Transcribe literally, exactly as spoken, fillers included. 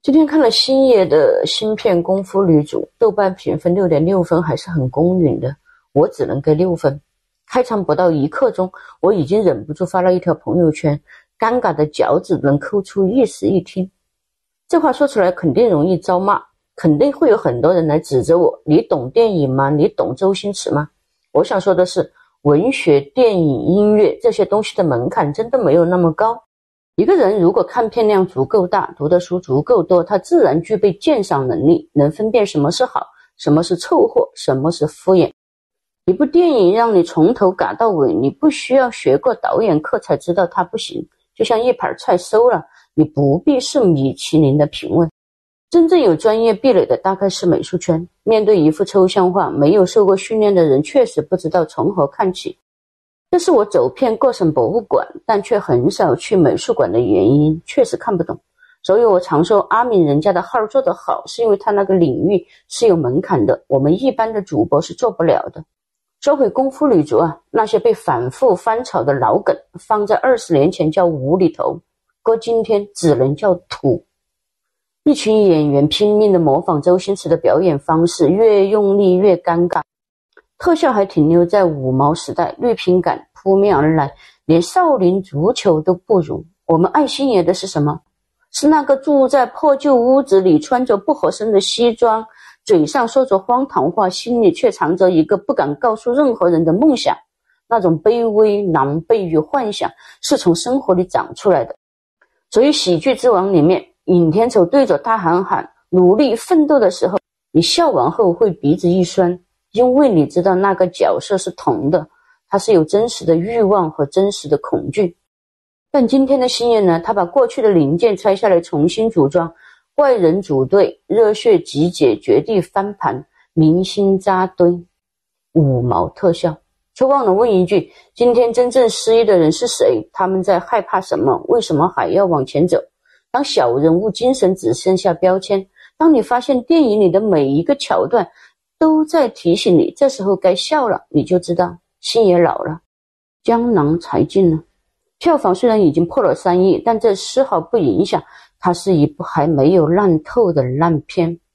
今天看了星爷的新片《功夫女主》，豆瓣评分 六点六 分，还是很公允的，我只能给六分。开场不到一刻钟，我已经忍不住发了一条朋友圈，尴尬的脚趾能抠出一室一厅。这话说出来肯定容易遭骂，肯定会有很多人来指责我，你懂电影吗？你懂周星驰吗？我想说的是，文学、电影、音乐这些东西的门槛真的没有那么高。一个人如果看片量足够大，读的书足够多，他自然具备鉴赏能力，能分辨什么是好，什么是凑合，什么是敷衍。一部电影让你从头嘎到尾，你不需要学过导演课才知道它不行，就像一盘菜馊了，你不必是米其林的评委。真正有专业壁垒的大概是美术圈，面对一幅抽象画，没有受过训练的人确实不知道从何看起。这是我走遍各省博物馆，但却很少去美术馆的原因，确实看不懂。所以我常说阿敏人家的号做得好，是因为他那个领域是有门槛的，我们一般的主播是做不了的。说回功夫女足啊，那些被反复翻炒的老梗，放在二十年前叫无厘头，搁今天只能叫土。一群演员拼命地模仿周星驰的表演方式，越用力越尴尬。特效还停留在五毛时代，绿屏感扑面而来，连少林足球都不如。我们爱星爷的是什么？是那个住在破旧屋子里，穿着不合身的西装，嘴上说着荒唐话，心里却藏着一个不敢告诉任何人的梦想。那种卑微、狼狈与幻想是从生活里长出来的。所以喜剧之王里面，尹天仇对着大喊喊努力奋斗的时候，你笑完后会鼻子一酸，因为你知道那个角色是同的，他是有真实的欲望和真实的恐惧。但今天的星爷呢，他把过去的零件拆下来重新组装，怪人组队，热血集结，绝地翻盘，明星扎堆，五毛特效。却忘了问一句，今天真正失意的人是谁？他们在害怕什么？为什么还要往前走？当小人物精神只剩下标签，当你发现电影里的每一个桥段都在提醒你，这时候该笑了，你就知道星爷老了，江郎才尽了。票房虽然已经破了三亿，但这丝毫不影响它是一部还没有烂透的烂片。